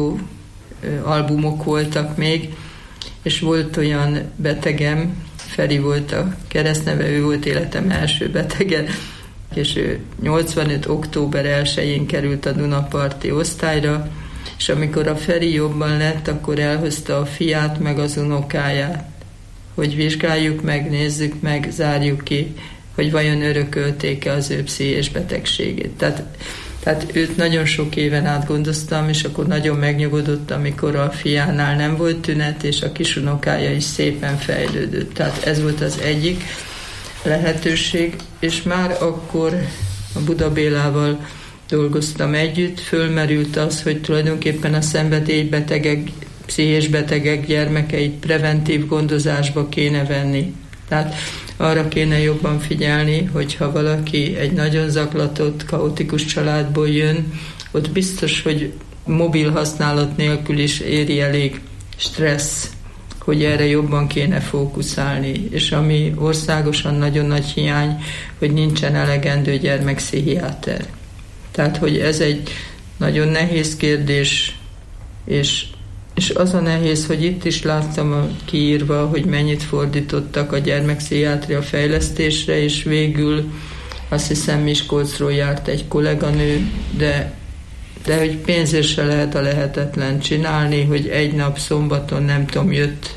fotóalbumok voltak még, és volt olyan betegem, Feri volt a keresztneve, ő volt életem első betege, és ő 85. október 1-én került a Dunaparti osztályra, és amikor a Feri jobban lett, akkor elhozta a fiát meg az unokáját, hogy vizsgáljuk meg, nézzük meg, zárjuk ki, hogy vajon örökölték-e az ő pszichés betegségét. Tehát őt nagyon sok éven át gondoztam, és akkor nagyon megnyugodott, amikor a fiánál nem volt tünet, és a kisunokája is szépen fejlődött. Tehát ez volt az egyik lehetőség, és már akkor a Buda Bélával dolgoztam együtt, fölmerült az, hogy tulajdonképpen a szenvedélybetegek, pszichés betegek gyermekeit preventív gondozásba kéne venni. Tehát arra kéne jobban figyelni, hogyha valaki egy nagyon zaklatott, kaotikus családból jön, ott biztos, hogy mobil használat nélkül is éri elég stressz, hogy erre jobban kéne fókuszálni. És ami országosan nagyon nagy hiány, hogy nincsen elegendő gyermekpszichiáter. Tehát, hogy ez egy nagyon nehéz kérdés, és az a nehéz, hogy itt is láttam kiírva, hogy mennyit fordítottak a gyermekpszichiátria fejlesztésre, és végül azt hiszem Miskolcról járt egy kolléganő, de hogy pénzért se lehet a lehetetlen csinálni, hogy egy nap szombaton nem tudom, jött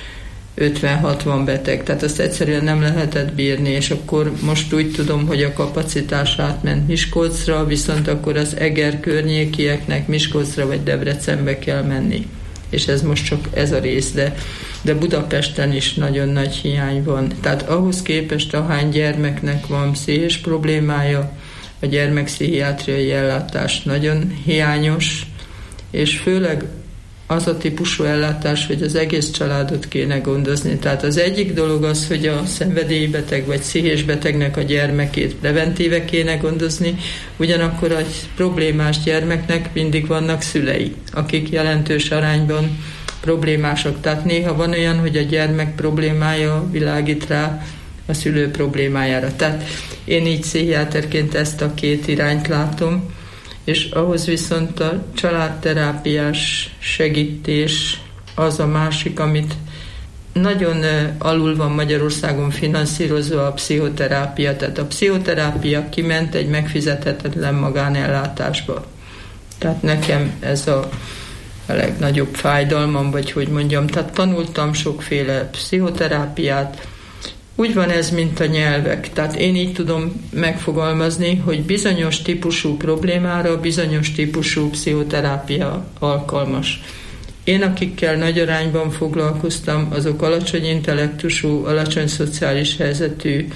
50-60 beteg, tehát azt egyszerűen nem lehetett bírni, és akkor most úgy tudom, hogy a kapacitás átment Miskolcra, viszont akkor az Eger környékieknek Miskolcra vagy Debrecenbe kell menni. És ez most csak ez a rész, de Budapesten is nagyon nagy hiány van. Tehát ahhoz képest, ahány gyermeknek van pszichés problémája, a gyermekpszichiátriai ellátás nagyon hiányos, és főleg az a típusú ellátás, hogy az egész családot kéne gondozni. Tehát az egyik dolog az, hogy a szenvedélybeteg vagy pszichés betegnek a gyermekét preventíve kéne gondozni, ugyanakkor a problémás gyermeknek mindig vannak szülei, akik jelentős arányban problémások. Tehát néha van olyan, hogy a gyermek problémája világít rá a szülő problémájára. Tehát én így pszichiáterként ezt a két irányt látom, és ahhoz viszont a családterápiás segítés az a másik, amit nagyon alul van Magyarországon finanszírozva a pszichoterápia. Tehát a pszichoterápia kiment egy megfizethetetlen magánellátásba. Tehát nekem ez a legnagyobb fájdalmam, vagy hogy mondjam, tehát tanultam sokféle pszichoterápiát. Úgy van ez, mint a nyelvek. Tehát én így tudom megfogalmazni, hogy bizonyos típusú problémára bizonyos típusú pszichoterápia alkalmas. Én, akikkel nagy arányban foglalkoztam, azok alacsony intellektusú, alacsony szociális helyzetű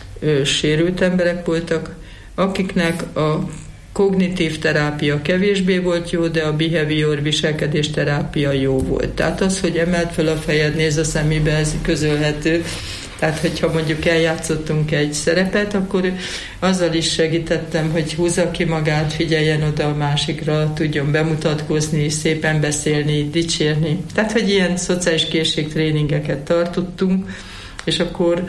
sérült emberek voltak, akiknek a kognitív terápia kevésbé volt jó, de a behavior viselkedés terápia jó volt. Tehát az, hogy emelt fel a fejed, néz a szemébe, ez közölhető. Tehát, hogyha mondjuk eljátszottunk egy szerepet, akkor azzal is segítettem, hogy húzza ki magát, figyeljen oda a másikra, tudjon bemutatkozni, szépen beszélni, dicsérni. Tehát, hogy ilyen szociális készségtréningeket tartottunk, és akkor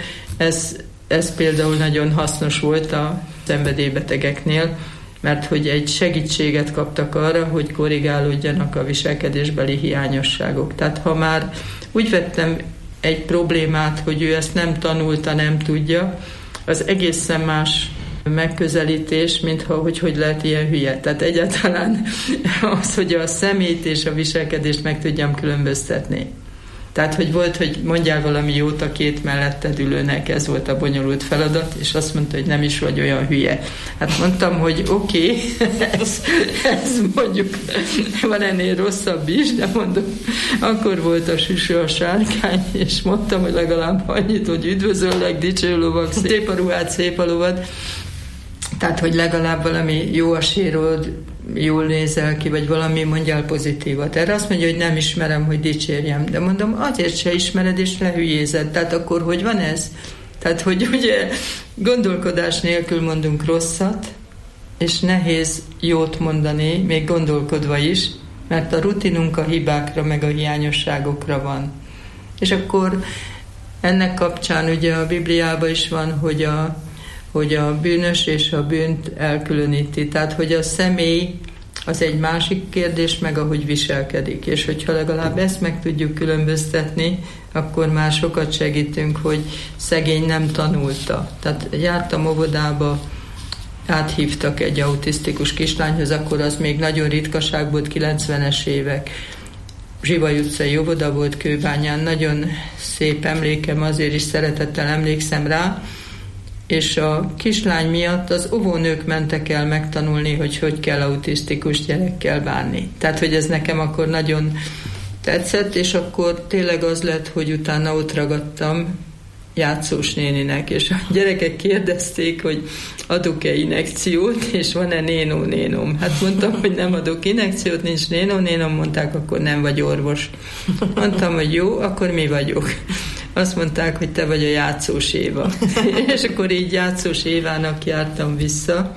ez például nagyon hasznos volt a szenvedélybetegeknél, mert hogy egy segítséget kaptak arra, hogy korrigálódjanak a viselkedésbeli hiányosságok. Tehát, ha már úgy vettem egy problémát, hogy ő ezt nem tanulta, nem tudja, az egészen más megközelítés, mint hogy lehet ilyen hülye. Tehát egyáltalán az, hogy a szemét és a viselkedést meg tudjam különböztetni. Tehát, hogy volt, hogy mondjál valami jót a két melletted ülőnek, ez volt a bonyolult feladat, és azt mondta, hogy nem is vagy olyan hülye. Hát mondtam, hogy oké, ez mondjuk van ennél rosszabb is, de mondom, akkor volt a süső a sárkány, és mondtam, hogy legalább annyit, hogy üdvözöllek, dicső lovak, szép a ruhád, szép a lovad. Tehát, hogy legalább valami jó a sérod, jól nézel ki, vagy valami mondjál pozitívat. Erre azt mondja, hogy nem ismerem, hogy dicsérjem. De mondom, azért se ismered, és lehülyézed. Tehát akkor hogy van ez? Tehát, hogy ugye gondolkodás nélkül mondunk rosszat, és nehéz jót mondani, még gondolkodva is, mert a rutinunk a hibákra, meg a hiányosságokra van. És akkor ennek kapcsán ugye a Bibliában is van, hogy a bűnös és a bűnt elkülöníti. Tehát, hogy a személy az egy másik kérdés, meg ahogy viselkedik. És hogyha legalább ezt meg tudjuk különböztetni, akkor már sokat segítünk, hogy szegény nem tanulta. Tehát jártam óvodába, áthívtak egy autisztikus kislányhoz, akkor az még nagyon ritkaság volt, 90-es évek. Zsivaj utcai óvoda volt Kőbányán, nagyon szép emlékem, azért is szeretettel emlékszem rá, és a kislány miatt az óvónők mentek el megtanulni, hogy kell autisztikus gyerekkel bánni. Tehát, hogy ez nekem akkor nagyon tetszett, és akkor tényleg az lett, hogy utána ott ragadtam játszós néninek, és a gyerekek kérdezték, hogy adok-e injekciót, és van-e nénom. Hát mondtam, hogy nem adok injekciót, nincs nénom, mondták, akkor nem vagy orvos. Mondtam, hogy jó, akkor mi vagyok? Azt mondták, hogy te vagy a Játszós Éva. És akkor így Játszós Évának jártam vissza,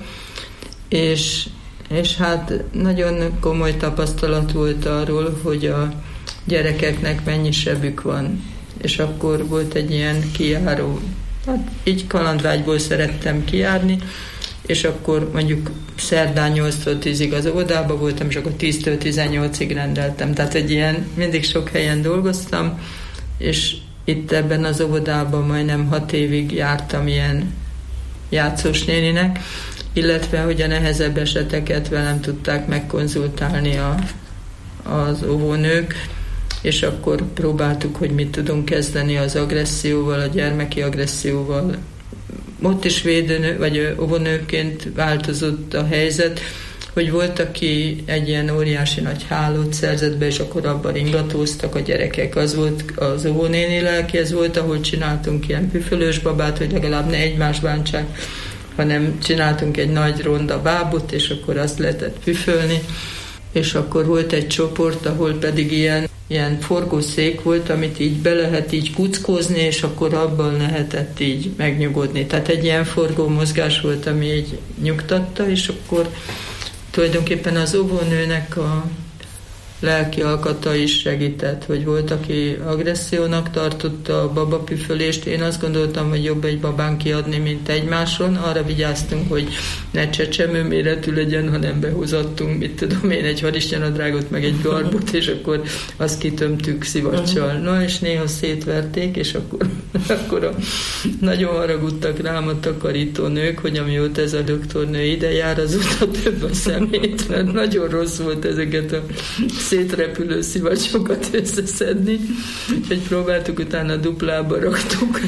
és hát nagyon komoly tapasztalat volt arról, hogy a gyerekeknek mennyi sebük van. És akkor volt egy ilyen kijáró, hát így kalandvágyból szerettem kijárni, és akkor mondjuk szerdán 8-től 10-ig az óvodában voltam, és akkor 10-től 18-ig rendeltem. Tehát egy ilyen, mindig sok helyen dolgoztam, és itt ebben az óvodában majdnem 6 évig jártam ilyen játszós néninek, illetve hogy a nehezebb eseteket velem tudták megkonzultálni az óvónők, és akkor próbáltuk, hogy mit tudunk kezdeni az agresszióval, a gyermeki agresszióval. Ott is védőnő, vagy óvónőként változott a helyzet, hogy volt, aki egy ilyen óriási nagy hálót szerzett be, és akkor abban ringatóztak a gyerekek. Az volt az óvónéni lelki, ez volt, ahol csináltunk ilyen püfölős babát, hogy legalább ne egymás bántsák, hanem csináltunk egy nagy ronda bábot, és akkor azt lehetett püfölni. És akkor volt egy csoport, ahol pedig ilyen forgószék volt, amit így be lehet így kuckózni, és akkor abban lehetett így megnyugodni. Tehát egy ilyen forgó mozgás volt, ami így nyugtatta, és akkor tulajdonképpen az óvónőnek a lelki alkata is segített, hogy volt, aki agressziónak tartotta a babapüfölést. Én azt gondoltam, hogy jobb egy babán kiadni, mint egymáson. Arra vigyáztunk, hogy ne csecsemő méretű legyen, hanem behozattunk, mit tudom én, egy harisnyanadrágot, meg egy garbot, és akkor azt kitömtük szivacsal. No, és néha szétverték, és akkor nagyon haragudtak rám a takarítónők, hogy amióta ez a doktornő ide jár, azóta több a szemét, mert nagyon rossz volt ezeket a szétrepülő szivacsokat összeszedni, úgyhogy próbáltuk, utána duplába raktuk,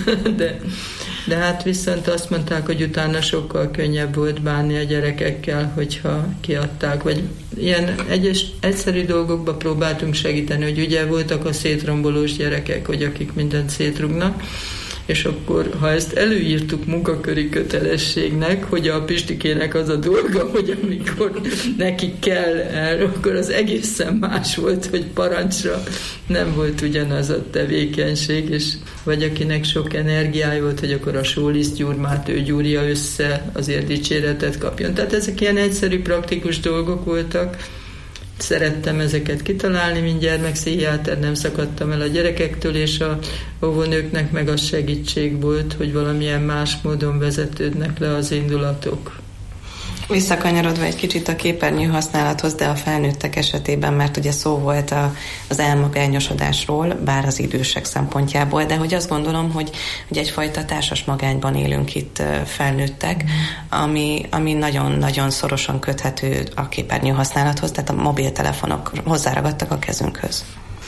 de hát viszont azt mondták, hogy utána sokkal könnyebb volt bánni a gyerekekkel, hogyha kiadták, vagy ilyen egyszerű dolgokba próbáltunk segíteni, hogy ugye voltak a szétrombolós gyerekek, hogy akik mindent szétrugnak, és akkor, ha ezt előírtuk munkaköri kötelességnek, hogy a Pistikének az a dolga, hogy amikor neki kell akkor az egészen más volt, hogy parancsra nem volt ugyanaz a tevékenység, és vagy akinek sok energiája volt, hogy akkor a sólisztgyurmát ő gyúrja össze, azért dicséretet kapjon. Tehát ezek ilyen egyszerű, praktikus dolgok voltak. Szerettem ezeket kitalálni, mint gyermekpszichiáter, nem szakadtam el a gyerekektől, és a óvónőknek meg az segítség volt, hogy valamilyen más módon vezetődnek le az indulatok. Visszakanyarodva egy kicsit a képernyő használathoz, de a felnőttek esetében, mert ugye szó volt az elmagányosodásról, bár az idősek szempontjából, de hogy azt gondolom, hogy egyfajta társas magányban élünk itt felnőttek, ami nagyon-nagyon szorosan köthető a képernyő használathoz, tehát a mobiltelefonok hozzáragadtak a kezünkhöz.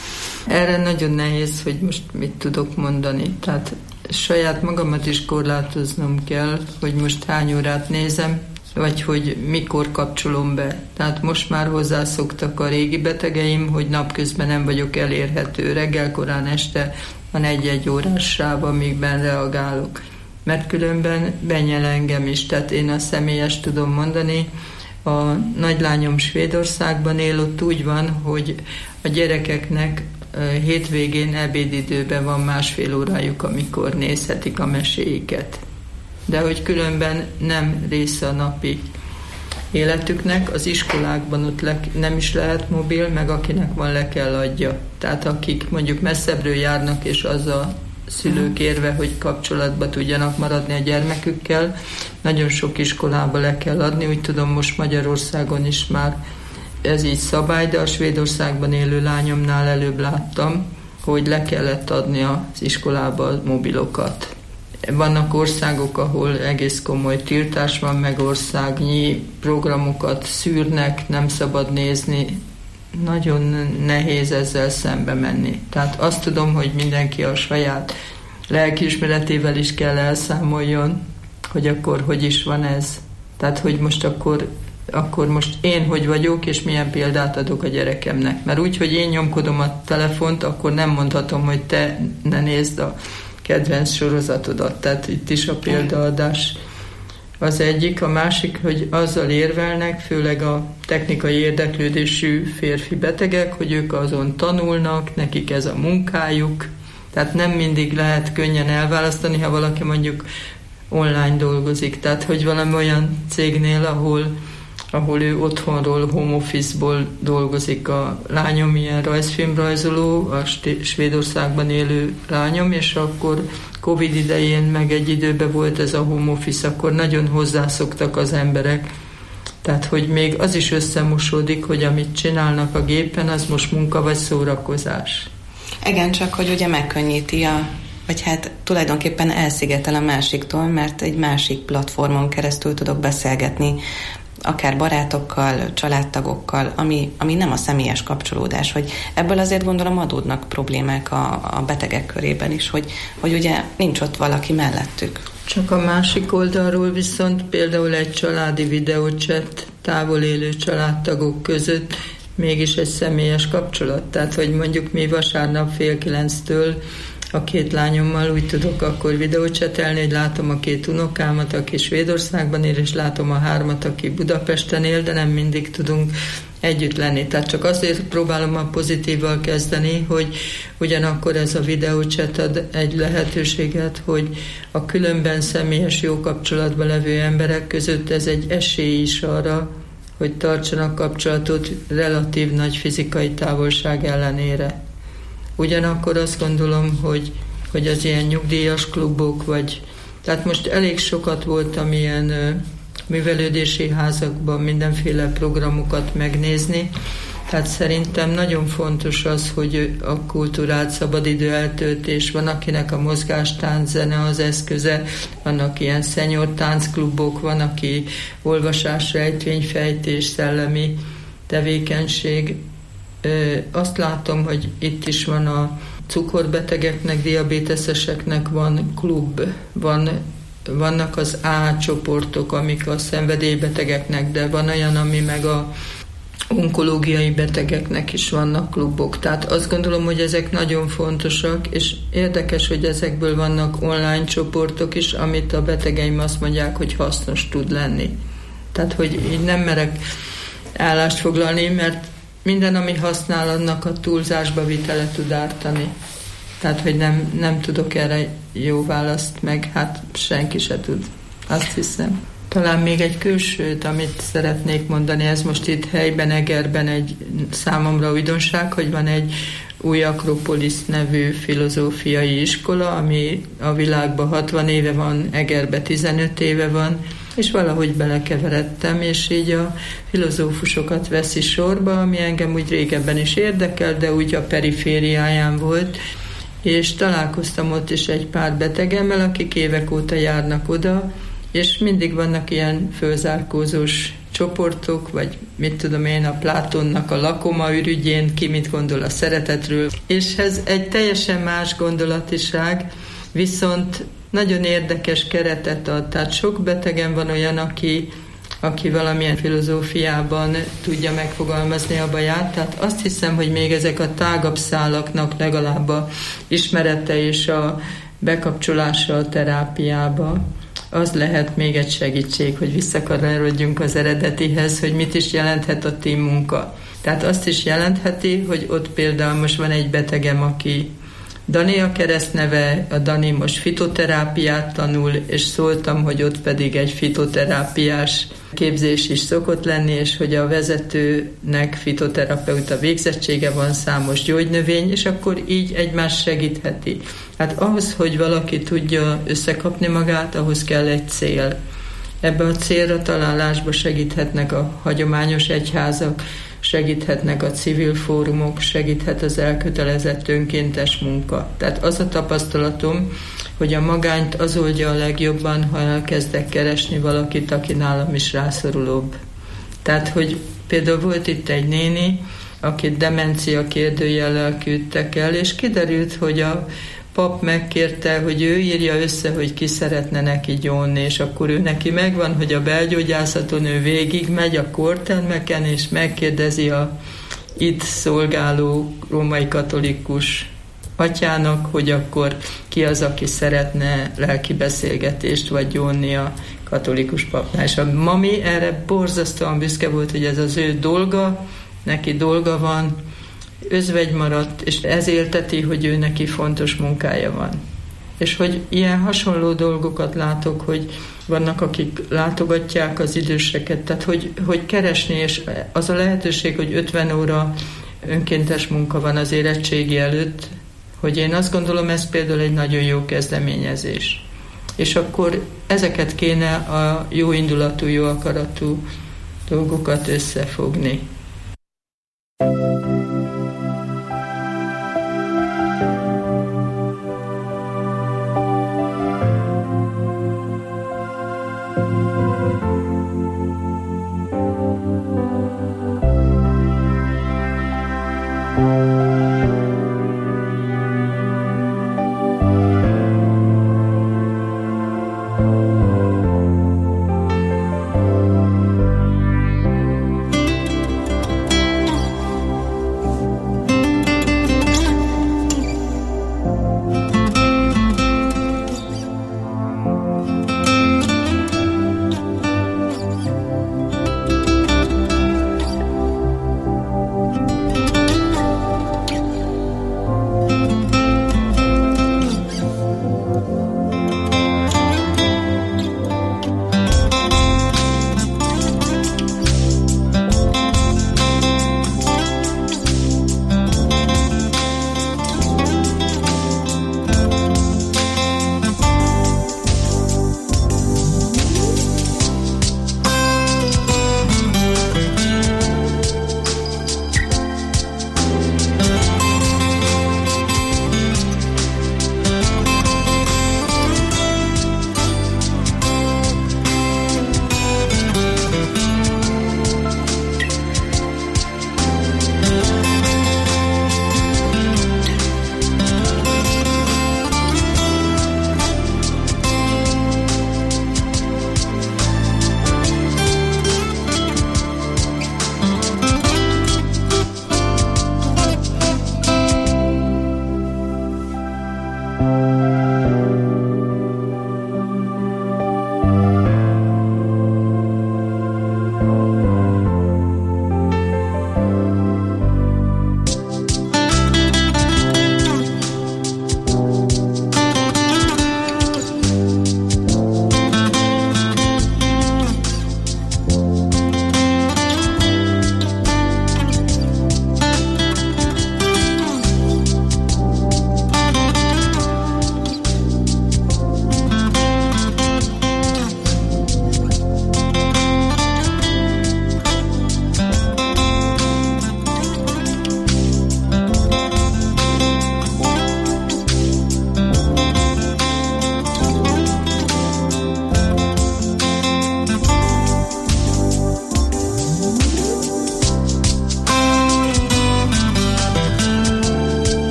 Erre nagyon nehéz, hogy most mit tudok mondani. Tehát saját magamat is korlátoznom kell, hogy most hány órát nézem, vagy hogy mikor kapcsolom be. Tehát most már hozzászoktak a régi betegeim, hogy napközben nem vagyok elérhető. Reggel korán este van egy órás sáv, amikben reagálok. Mert különben benyel engem is. Tehát én a személyes tudom mondani, a nagylányom Svédországban él, ott úgy van, hogy a gyerekeknek hétvégén ebédidőben van 1,5 órájuk, amikor nézhetik a meséiket. De hogy különben nem része a napi életüknek, az iskolákban ott nem is lehet mobil, meg akinek van, le kell adja. Tehát akik mondjuk messzebbről járnak, és az a szülők érve, hogy kapcsolatba tudjanak maradni a gyermekükkel, nagyon sok iskolába le kell adni, úgy tudom, most Magyarországon is már ez így szabály, de a Svédországban élő lányomnál előbb láttam, hogy le kellett adni az iskolába a mobilokat. Vannak országok, ahol egész komoly tiltás van, meg országnyi programokat szűrnek, nem szabad nézni. Nagyon nehéz ezzel szembe menni. Tehát azt tudom, hogy mindenki a saját lelkiismeretével is kell elszámoljon, hogy akkor hogy is van ez. Tehát, hogy most akkor most én hogy vagyok, és milyen példát adok a gyerekemnek. Mert úgy, hogy én nyomkodom a telefont, akkor nem mondhatom, hogy te ne nézd a kedvenc sorozatodat. Tehát itt is a példaadás az egyik. A másik, hogy azzal érvelnek, főleg a technikai érdeklődésű férfi betegek, hogy ők azon tanulnak, nekik ez a munkájuk. Tehát nem mindig lehet könnyen elválasztani, ha valaki mondjuk online dolgozik. Tehát, hogy valami olyan cégnél, ahol ő otthonról, home office-ból dolgozik. A lányom ilyen rajzfilmrajzoló, a Svédországban élő lányom, és akkor Covid idején meg egy időben volt ez a home office, akkor nagyon hozzászoktak az emberek. Tehát, hogy még az is összemosódik, hogy amit csinálnak a gépen, az most munka vagy szórakozás. Igen, csak hogy ugye megkönnyíti vagy hát tulajdonképpen elszigetel a másiktól, mert egy másik platformon keresztül tudok beszélgetni, akár barátokkal, családtagokkal, ami nem a személyes kapcsolódás, hogy ebből azért gondolom adódnak problémák a betegek körében is, hogy ugye nincs ott valaki mellettük. Csak a másik oldalról viszont például egy családi videóchat távol élő családtagok között mégis egy személyes kapcsolat. Tehát, hogy mondjuk mi vasárnap 8:30-től a 2 lányommal úgy tudok akkor videócsetelni, hogy látom a 2 unokámat, aki Svédországban él, és látom a 3-at, aki Budapesten él, de nem mindig tudunk együtt lenni. Tehát csak azért próbálom a pozitívval kezdeni, hogy ugyanakkor ez a videócset ad egy lehetőséget, hogy a különben személyes jó kapcsolatban levő emberek között ez egy esély is arra, hogy tartsanak kapcsolatot relatív nagy fizikai távolság ellenére. Ugyanakkor azt gondolom, hogy az ilyen nyugdíjas klubok, tehát most elég sokat voltam ilyen művelődési házakban mindenféle programokat megnézni, tehát szerintem nagyon fontos az, hogy a kultúrát, szabadidő eltöltés, van akinek a mozgástánc, zene az eszköze, vannak ilyen senior táncklubok, van aki olvasás, rejtvényfejtés, szellemi tevékenység. Azt látom, hogy itt is van a cukorbetegeknek, diabéteszeseknek van klub, vannak az A csoportok, amik a szenvedélybetegeknek, de van olyan, ami meg a onkológiai betegeknek is vannak klubok. Tehát azt gondolom, hogy ezek nagyon fontosak, és érdekes, hogy ezekből vannak online csoportok is, amit a betegeim azt mondják, hogy hasznos tud lenni. Tehát, hogy így nem merek állást foglalni, mert minden, ami használ, annak a túlzásba vitele tud ártani. Tehát, hogy nem tudok erre jó választ, meg hát senki se tud, azt hiszem. Talán még egy külsőt, amit szeretnék mondani, ez most itt helyben, Egerben egy számomra újdonság, hogy van egy új Akropolis nevű filozófiai iskola, ami a világban 60 éve van, Egerben 15 éve van, és valahogy belekeveredtem, és így a filozófusokat veszi sorba, ami engem úgy régebben is érdekel, de úgy a perifériáján volt, és találkoztam ott is egy pár betegemmel, akik évek óta járnak oda, és mindig vannak ilyen fölzárkózós csoportok, vagy mit tudom én, a Plátonnak a Lakoma ürügyén, ki mit gondol a szeretetről. És ez egy teljesen más gondolatiság, viszont nagyon érdekes keretet ad. Tehát sok betegen van olyan, aki valamilyen filozófiában tudja megfogalmazni a baját. Tehát azt hiszem, hogy még ezek a tágabb szálaknak legalább a ismerete és a bekapcsolása a terápiába, az lehet még egy segítség, hogy visszakanyarodjunk az eredetihez, hogy mit is jelenthet a team munka. Tehát azt is jelentheti, hogy ott például most van egy betegem, aki Dani a keresztneve, a Dani most fitoterápiát tanul, és szóltam, hogy ott pedig egy fitoterápiás képzés is szokott lenni, és hogy a vezetőnek fitoterapeuta végzettsége van, számos gyógynövény, és akkor így egymást segítheti. Hát ahhoz, hogy valaki tudja összekapni magát, ahhoz kell egy cél. Ebbe a célra találásba segíthetnek a hagyományos egyházak, segíthetnek a civil fórumok, segíthet az elkötelezett önkéntes munka. Tehát az a tapasztalatom, hogy a magányt az oldja a legjobban, ha elkezdek keresni valakit, aki nálam is rászorulóbb. Tehát, hogy például volt itt egy néni, akit demencia kérdőjellel küldtek el, és kiderült, hogy a pap megkérte, hogy ő írja össze, hogy ki szeretne neki gyónni, és akkor ő neki megvan, hogy a belgyógyászaton ő végigmegy a kórtermeken, és megkérdezi a itt szolgáló római katolikus atyának, hogy akkor ki az, aki szeretne lelki beszélgetést vagy gyónni a katolikus papnál. És a mami erre borzasztóan büszke volt, hogy ez az ő dolga, neki dolga van, özvegy maradt, és ez élteti, hogy ő neki fontos munkája van. És hogy ilyen hasonló dolgokat látok, hogy vannak, akik látogatják az időseket, tehát hogy keresni, és az a lehetőség, hogy 50 óra önkéntes munka van az érettségi előtt, hogy én azt gondolom, ez például egy nagyon jó kezdeményezés. És akkor ezeket kéne a jó indulatú, jó akaratú dolgokat összefogni.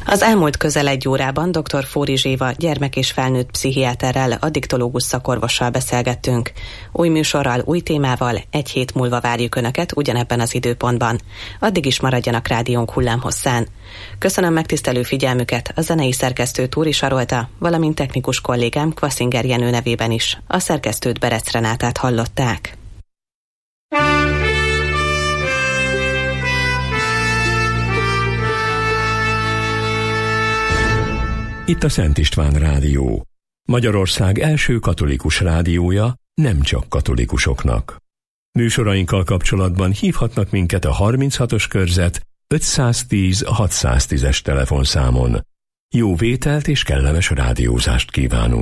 Az elmúlt közel egy órában dr. Fórizs Éva gyermek- és felnőtt pszichiáterrel, addiktológus szakorvossal beszélgettünk. Új műsorral, új témával egy hét múlva várjuk Önöket ugyanebben az időpontban. Addig is maradjanak rádiónk hullámhosszán. Köszönöm megtisztelő figyelmüket a zenei szerkesztő Túri Sarolta, valamint technikus kollégám Kvaszinger Jenő nevében is. A szerkesztőt Berec Renátát hallották. Itt a Szent István Rádió. Magyarország első katolikus rádiója, nem csak katolikusoknak. Műsorainkkal kapcsolatban hívhatnak minket a 36-os körzet 510 610-es telefonszámon. Jó vételt és kellemes rádiózást kívánunk!